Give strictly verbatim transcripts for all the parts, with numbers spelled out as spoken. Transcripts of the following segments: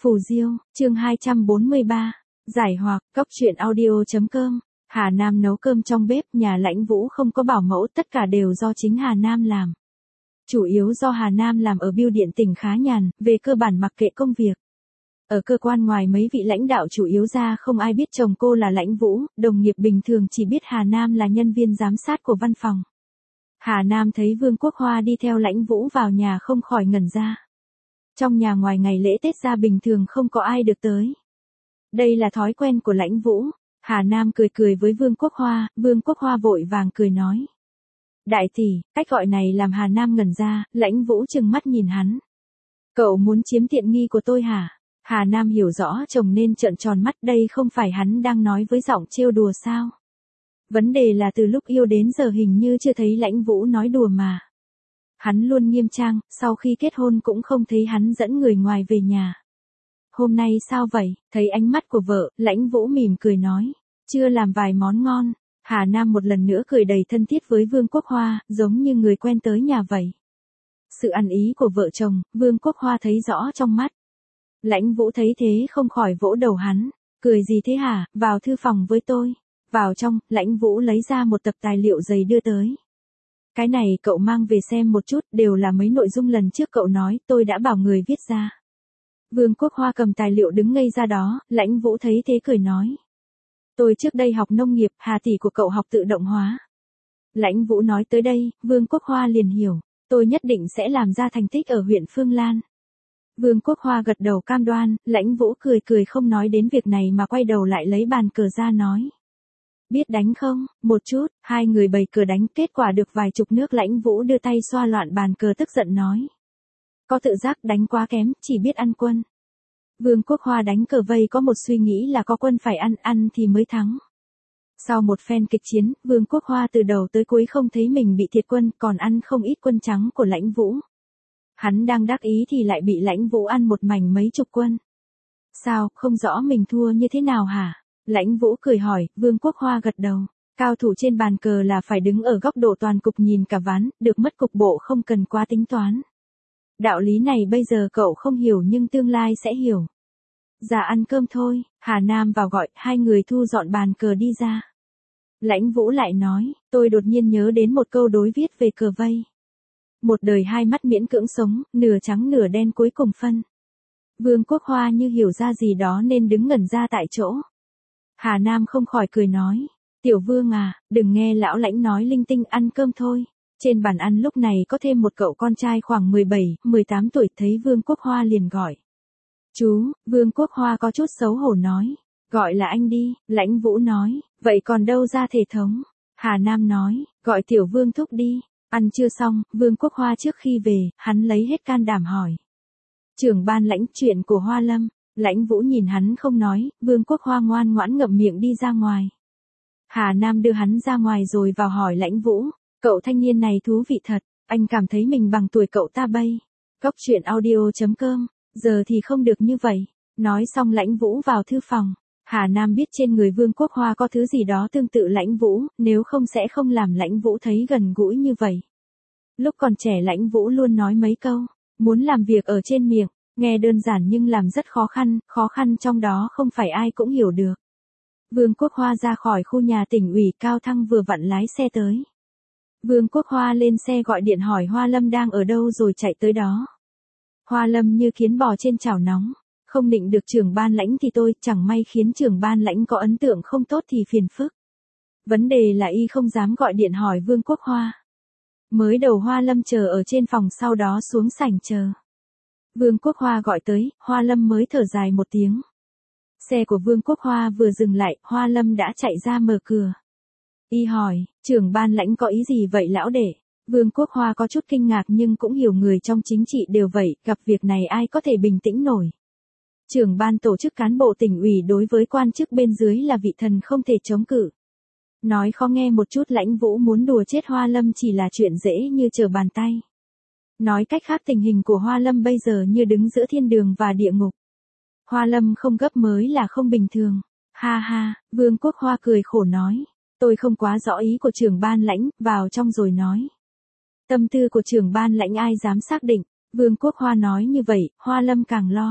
Phù Diêu, chương hai trăm bốn mươi ba, giải hoặc, cốc truyện audio.com, Hà Nam nấu cơm trong bếp, nhà Lãnh Vũ không có bảo mẫu, tất cả đều do chính Hà Nam làm. Chủ yếu do Hà Nam làm ở bưu điện tỉnh khá nhàn, về cơ bản mặc kệ công việc. Ở cơ quan ngoài mấy vị lãnh đạo chủ yếu ra không ai biết chồng cô là Lãnh Vũ, đồng nghiệp bình thường chỉ biết Hà Nam là nhân viên giám sát của văn phòng. Hà Nam thấy Vương Quốc Hoa đi theo Lãnh Vũ vào nhà không khỏi ngẩn ra. Trong nhà ngoài ngày lễ Tết ra bình thường không có ai được tới. Đây là thói quen của Lãnh Vũ. Hà Nam cười cười với Vương Quốc Hoa, Vương Quốc Hoa vội vàng cười nói. Đại tỷ, cách gọi này làm Hà Nam ngẩn ra, Lãnh Vũ trừng mắt nhìn hắn. Cậu muốn chiếm tiện nghi của tôi hả? Hà Nam hiểu rõ chồng nên trợn tròn mắt, đây không phải hắn đang nói với giọng trêu đùa sao? Vấn đề là từ lúc yêu đến giờ hình như chưa thấy Lãnh Vũ nói đùa mà. Hắn luôn nghiêm trang, sau khi kết hôn cũng không thấy hắn dẫn người ngoài về nhà. Hôm nay sao vậy? Thấy ánh mắt của vợ, Lãnh Vũ mỉm cười nói. Chưa làm vài món ngon. Hà Nam một lần nữa cười đầy thân thiết với Vương Quốc Hoa, giống như người quen tới nhà vậy. Sự ăn ý của vợ chồng, Vương Quốc Hoa thấy rõ trong mắt. Lãnh Vũ thấy thế không khỏi vỗ đầu hắn. Cười gì thế hả? Vào thư phòng với tôi. Vào trong, Lãnh Vũ lấy ra một tập tài liệu dày đưa tới. Cái này cậu mang về xem một chút, đều là mấy nội dung lần trước cậu nói, tôi đã bảo người viết ra. Vương Quốc Hoa cầm tài liệu đứng ngây ra đó, Lãnh Vũ thấy thế cười nói. Tôi trước đây học nông nghiệp, Hà tỷ của cậu học tự động hóa. Lãnh Vũ nói tới đây, Vương Quốc Hoa liền hiểu, tôi nhất định sẽ làm ra thành tích ở huyện Phương Lan. Vương Quốc Hoa gật đầu cam đoan, Lãnh Vũ cười cười không nói đến việc này mà quay đầu lại lấy bàn cờ ra nói. Biết đánh không? Một chút, hai người bày cờ đánh, kết quả được vài chục nước. Lãnh Vũ đưa tay xoa loạn bàn cờ tức giận nói. Có tự giác đánh quá kém, chỉ biết ăn quân. Vương Quốc Hoa đánh cờ vây có một suy nghĩ là có quân phải ăn, ăn thì mới thắng. Sau một phen kịch chiến, Vương Quốc Hoa từ đầu tới cuối không thấy mình bị thiệt quân, còn ăn không ít quân trắng của Lãnh Vũ. Hắn đang đắc ý thì lại bị Lãnh Vũ ăn một mảnh mấy chục quân. Sao, không rõ mình thua như thế nào hả? Lãnh Vũ cười hỏi, Vương Quốc Hoa gật đầu. Cao thủ trên bàn cờ là phải đứng ở góc độ toàn cục nhìn cả ván, được mất cục bộ không cần quá tính toán. Đạo lý này bây giờ cậu không hiểu nhưng tương lai sẽ hiểu. Ra ăn cơm thôi, Hà Nam vào gọi, hai người thu dọn bàn cờ đi ra. Lãnh Vũ lại nói, tôi đột nhiên nhớ đến một câu đối viết về cờ vây. Một đời hai mắt miễn cưỡng sống, nửa trắng nửa đen cuối cùng phân. Vương Quốc Hoa như hiểu ra gì đó nên đứng ngẩn ra tại chỗ. Hà Nam không khỏi cười nói, Tiểu Vương à, đừng nghe lão Lãnh nói linh tinh, ăn cơm thôi. Trên bàn ăn lúc này có thêm một cậu con trai khoảng mười bảy, mười tám tuổi, thấy Vương Quốc Hoa liền gọi. Chú, Vương Quốc Hoa có chút xấu hổ nói, gọi là anh đi. Lãnh Vũ nói, vậy còn đâu ra thể thống. Hà Nam nói, gọi Tiểu Vương thúc đi. Ăn chưa xong, Vương Quốc Hoa trước khi về, hắn lấy hết can đảm hỏi. Trưởng ban Lãnh, chuyện của Hoa Lâm. Lãnh Vũ nhìn hắn không nói, Vương Quốc Hoa ngoan ngoãn ngậm miệng đi ra ngoài. Hà Nam đưa hắn ra ngoài rồi vào hỏi Lãnh Vũ, cậu thanh niên này thú vị thật, anh cảm thấy mình bằng tuổi cậu ta bây. Cốc truyện audio.com, giờ thì không được như vậy. Nói xong Lãnh Vũ vào thư phòng. Hà Nam biết trên người Vương Quốc Hoa có thứ gì đó tương tự Lãnh Vũ, nếu không sẽ không làm Lãnh Vũ thấy gần gũi như vậy. Lúc còn trẻ Lãnh Vũ luôn nói mấy câu, muốn làm việc ở trên miệng. Nghe đơn giản nhưng làm rất khó khăn, khó khăn trong đó không phải ai cũng hiểu được. Vương Quốc Hoa ra khỏi khu nhà tỉnh ủy, Cao Thăng vừa vặn lái xe tới. Vương Quốc Hoa lên xe gọi điện hỏi Hoa Lâm đang ở đâu rồi chạy tới đó. Hoa Lâm như kiến bò trên chảo nóng, không định được trưởng ban Lãnh thì tôi, chẳng may khiến trưởng ban Lãnh có ấn tượng không tốt thì phiền phức. Vấn đề là y không dám gọi điện hỏi Vương Quốc Hoa. Mới đầu Hoa Lâm chờ ở trên phòng, sau đó xuống sảnh chờ. Vương Quốc Hoa gọi tới, Hoa Lâm mới thở dài một tiếng. Xe của Vương Quốc Hoa vừa dừng lại, Hoa Lâm đã chạy ra mở cửa. Y hỏi, trưởng ban Lãnh có ý gì vậy lão đệ? Vương Quốc Hoa có chút kinh ngạc nhưng cũng hiểu người trong chính trị đều vậy, gặp việc này ai có thể bình tĩnh nổi. Trưởng ban tổ chức cán bộ tỉnh ủy đối với quan chức bên dưới là vị thần không thể chống cự. Nói khó nghe một chút, Lãnh Vũ muốn đùa chết Hoa Lâm chỉ là chuyện dễ như trở bàn tay. Nói cách khác tình hình của Hoa Lâm bây giờ như đứng giữa thiên đường và địa ngục. Hoa Lâm không gấp mới là không bình thường. Ha ha, Vương Quốc Hoa cười khổ nói. Tôi không quá rõ ý của trưởng ban Lãnh, vào trong rồi nói. Tâm tư của trưởng ban Lãnh ai dám xác định. Vương Quốc Hoa nói như vậy, Hoa Lâm càng lo.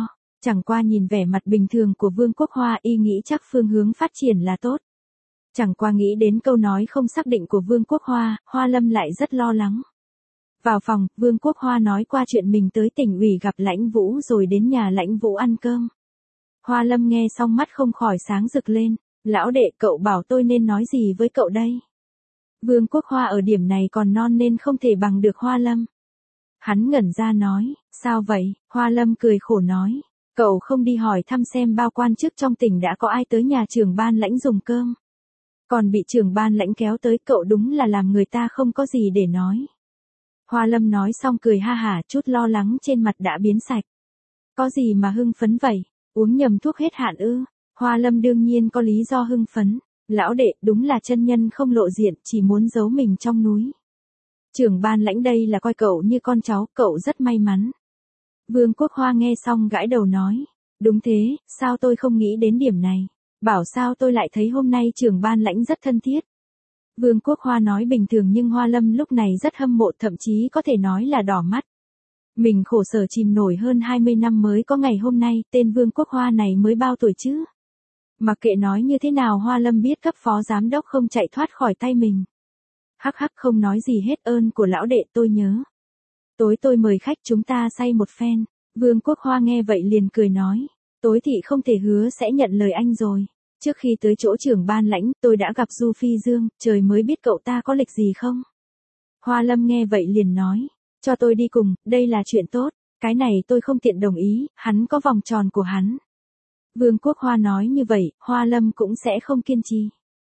Chẳng qua nhìn vẻ mặt bình thường của Vương Quốc Hoa y nghĩ chắc phương hướng phát triển là tốt. Chẳng qua nghĩ đến câu nói không xác định của Vương Quốc Hoa, Hoa Lâm lại rất lo lắng. Vào phòng, Vương Quốc Hoa nói qua chuyện mình tới tỉnh ủy gặp Lãnh Vũ rồi đến nhà Lãnh Vũ ăn cơm. Hoa Lâm nghe xong mắt không khỏi sáng rực lên. Lão đệ, cậu bảo tôi nên nói gì với cậu đây? Vương Quốc Hoa ở điểm này còn non nên không thể bằng được Hoa Lâm. Hắn ngẩn ra nói, sao vậy? Hoa Lâm cười khổ nói, cậu không đi hỏi thăm xem bao quan chức trong tỉnh đã có ai tới nhà trưởng ban Lãnh dùng cơm. Còn bị trưởng ban Lãnh kéo tới, cậu đúng là làm người ta không có gì để nói. Hoa Lâm nói xong cười ha hả, chút lo lắng trên mặt đã biến sạch. Có gì mà hưng phấn vậy? Uống nhầm thuốc hết hạn ư? Hoa Lâm đương nhiên có lý do hưng phấn. Lão đệ, đúng là chân nhân không lộ diện, chỉ muốn giấu mình trong núi. Trưởng ban Lãnh đây là coi cậu như con cháu, cậu rất may mắn. Vương Quốc Hoa nghe xong gãi đầu nói, đúng thế, sao tôi không nghĩ đến điểm này? Bảo sao tôi lại thấy hôm nay trưởng ban Lãnh rất thân thiết. Vương Quốc Hoa nói bình thường nhưng Hoa Lâm lúc này rất hâm mộ, thậm chí có thể nói là đỏ mắt. Mình khổ sở chìm nổi hơn hai mươi năm mới có ngày hôm nay, tên Vương Quốc Hoa này mới bao tuổi chứ? Mặc kệ nói như thế nào Hoa Lâm biết cấp phó giám đốc không chạy thoát khỏi tay mình. Hắc hắc không nói gì hết, ơn của lão đệ tôi nhớ. Tối tôi mời khách chúng ta say một phen. Vương Quốc Hoa nghe vậy liền cười nói, tối thì không thể hứa sẽ nhận lời anh rồi. Trước khi tới chỗ trưởng ban Lãnh tôi đã gặp Du Phi Dương, trời mới biết cậu ta có lịch gì không. Hoa Lâm nghe vậy liền nói, cho tôi đi cùng, đây là chuyện tốt, cái này tôi không tiện đồng ý, hắn có vòng tròn của hắn. Vương Quốc Hoa nói như vậy, Hoa Lâm cũng sẽ không kiên trì.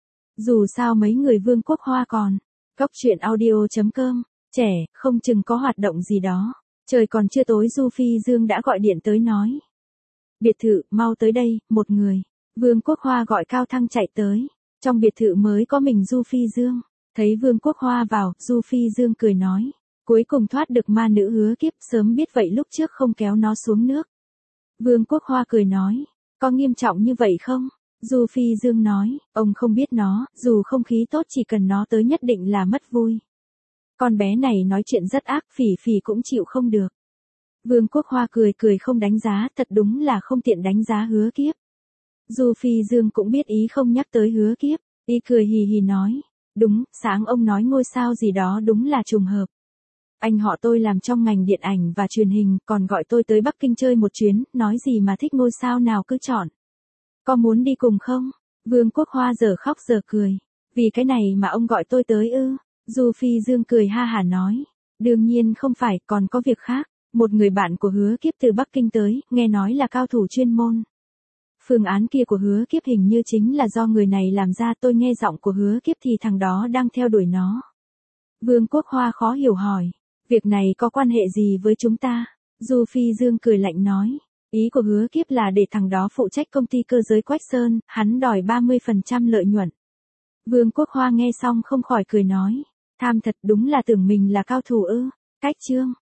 Dù sao mấy người Vương Quốc Hoa còn. Cóc truyện audio chấm com, trẻ, không chừng có hoạt động gì đó. Trời còn chưa tối Du Phi Dương đã gọi điện tới nói. Biệt thự, mau tới đây, một người. Vương Quốc Hoa gọi cao thăng chạy tới. Trong biệt thự mới có mình Du Phi Dương. Thấy Vương Quốc Hoa vào, Du Phi Dương cười nói. Cuối cùng thoát được ma nữ hứa kiếp, sớm biết vậy lúc trước không kéo nó xuống nước. Vương Quốc Hoa cười nói. Có nghiêm trọng như vậy không? Du Phi Dương nói, ông không biết nó, dù không khí tốt chỉ cần nó tới nhất định là mất vui. Con bé này nói chuyện rất ác, Phỉ Phỉ cũng chịu không được. Vương Quốc Hoa cười cười không đánh giá, thật đúng là không tiện đánh giá hứa kiếp. Du Phi Dương cũng biết ý không nhắc tới hứa kiếp, y cười hì hì nói, đúng, sáng ông nói ngôi sao gì đó đúng là trùng hợp. Anh họ tôi làm trong ngành điện ảnh và truyền hình, còn gọi tôi tới Bắc Kinh chơi một chuyến, nói gì mà thích ngôi sao nào cứ chọn. Có muốn đi cùng không? Vương Quốc Hoa giờ khóc giờ cười. Vì cái này mà ông gọi tôi tới ư? Du Phi Dương cười ha hả nói. Đương nhiên không phải, còn có việc khác. Một người bạn của hứa kiếp từ Bắc Kinh tới, nghe nói là cao thủ chuyên môn. Phương án kia của hứa kiếp hình như chính là do người này làm ra, tôi nghe giọng của hứa kiếp thì thằng đó đang theo đuổi nó. Vương Quốc Hoa khó hiểu hỏi. Việc này có quan hệ gì với chúng ta? Du Phi Dương cười lạnh nói. Ý của hứa kiếp là để thằng đó phụ trách công ty cơ giới Quách Sơn, hắn đòi ba mươi phần trăm lợi nhuận. Vương Quốc Hoa nghe xong không khỏi cười nói. Tham thật, đúng là tưởng mình là cao thủ ư? Cách chương.